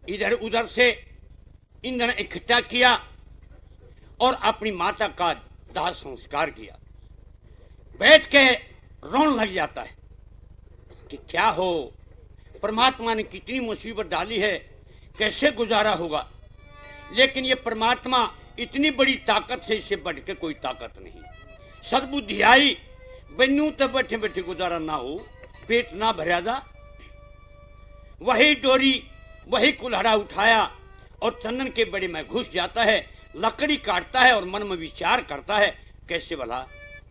इधर उधर से ईंधन इकट्ठा किया और अपनी माता का दाह संस्कार किया। बैठ के रोने लग जाता है कि क्या हो, परमात्मा ने कितनी मुसीबत डाली है, कैसे गुजारा होगा। लेकिन ये परमात्मा इतनी बड़ी ताकत से, इससे बढ़ के कोई ताकत नहीं। सद्बुद्धि आई, बनू तो बैठे बैठे गुजारा ना हो, पेट ना भरा जा। वही डोरी, वही कुल्हाड़ा उठाया और चंदन के बड़े में घुस जाता है, लकड़ी काटता है और मन में विचार करता है कैसे भला।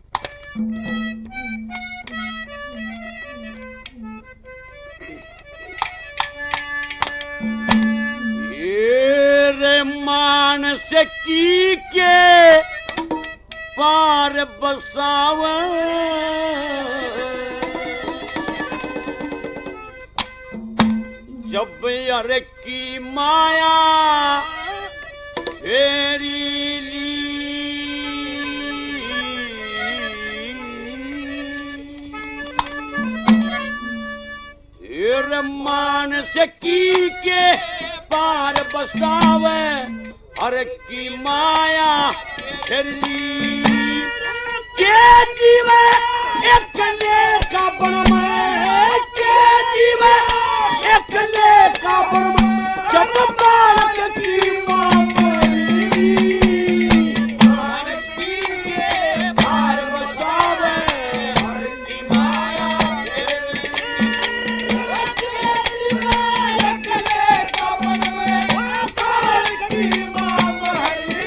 रे मानस की के पार बसावे, जब अरे की माया फेरी ली। रे मानस की के पार बसावे, हर की माया फिर ली। के जीवे एक ने का बन में, के जीवे एक ने का बन में, जब बालक की माँ मरी। मानस की के पार बसावे, हर की माया फिर ली। एक ने का बन में, बालक की माँ मरी।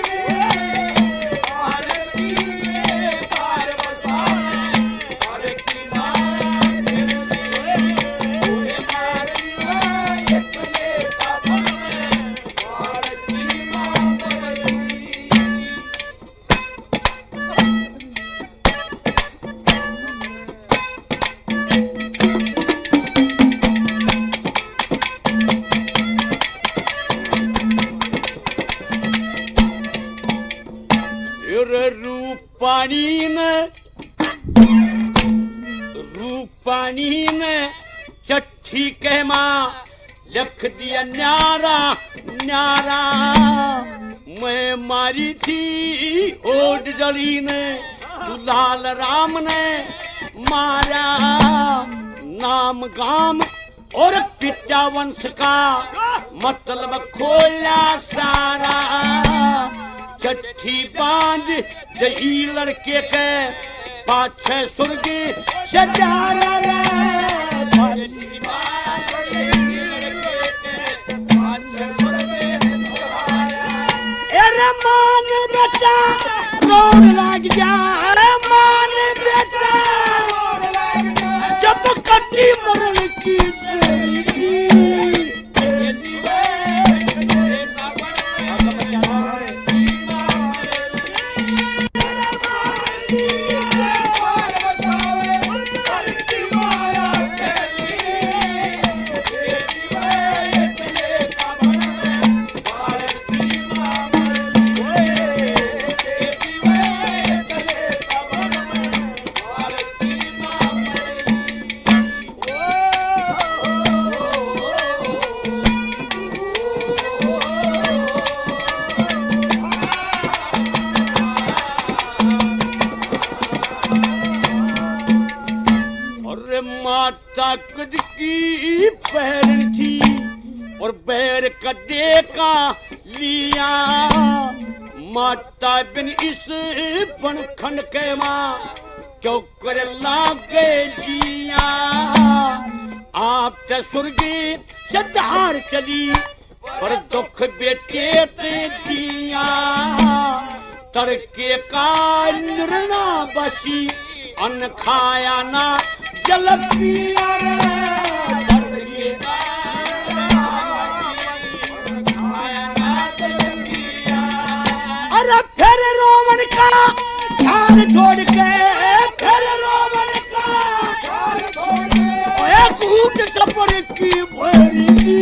मानस की के पार बसावे, हर की माया फिर ली। एक ने का बन में, बालक की माँ मरी। रूपानी ने चट्ठी के माँ लिख दिया न्यारा न्यारा। मैं मारी थी ओड जली ने, दुलाल राम ने मारा। नाम गाम और पिता वंश का मतलब खोला सारा। चट्ठी बांध दही लड़के के पाछे सुर्गी सजारा रे। अरे मान बेटा रोड लग जा, अरे मान बेटा जब कटी मरल की ताकत की पहन थी और बैर कदे का लिया। माता बिन इस बनखन के माँ चौकर लागे जिया। आप ते सुर्गी सदार चली पर दुख बेटे ते दिया। तड़के का निर्णा बसी अन्न खाया ना जल पिया रे। तड़के का खाया ना जल पिया। अरे फिर रोमन का ध्यान छोड़ के, फिर रोमन का ध्यान छोड़ के एक ऊट सपर की भरी।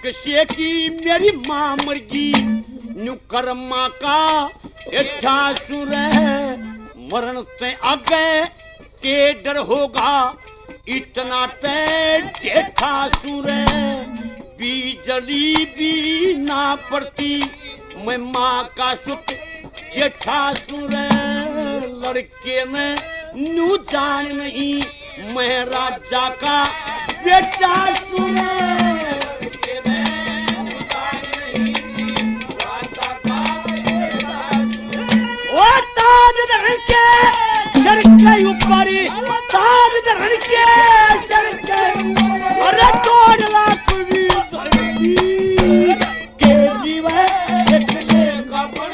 से की मेरी माँ मरगी न्यू कर्मा का इच्छा सुर मरण से आगे के डर होगा इतना तय देखा सुर बीजली भी ना पड़ती मैं माँ का सुत जेठा सुर लड़के ने न्यू जान नहीं मैं राजा का बेटा सुन ओ ताज धरण के सर के ऊपर ताज धरण के सर के अरे तोड़ लाख वीर धरती के जीवे एकले कपड़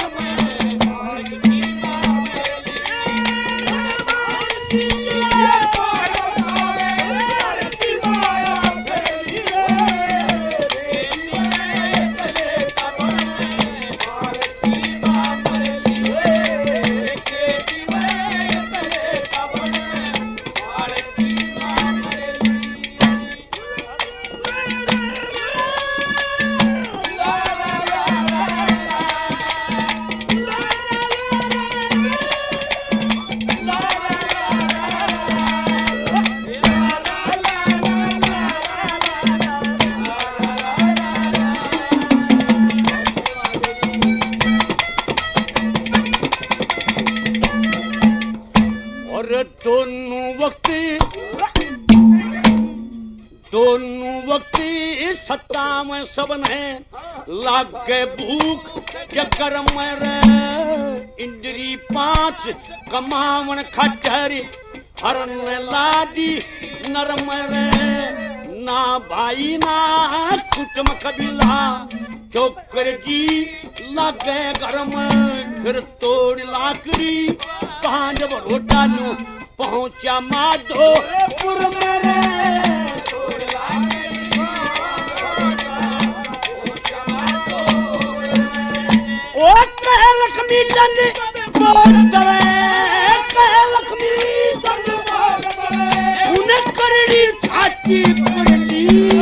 दोनों वक्त सत्ता में सबन है लाग के भूख चक्कर में रे इंद्री पांच कमावन खटरी हरन लादी नरम रे ना भाई ना कुटुम कबीला चोकर जी लगे घर में फिर तोड़ लाकड़ी पांच बरोटा नु पहुंचा माधोपुर में रे ओ कह लक्ष्मी चंद बोल दवे कह लक्ष्मी चंद बोल दवे उन्हें करड़ी छाती करली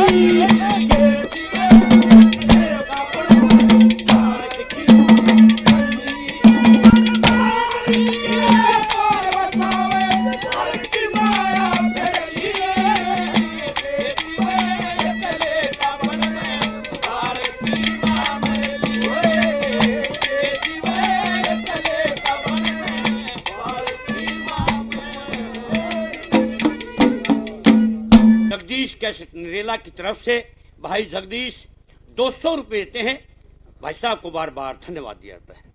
जगदीश कैसेट नरेला की तरफ से भाई जगदीश 200 रुपए देते हैं। भाई साहब को बार बार धन्यवाद दिया जाता है।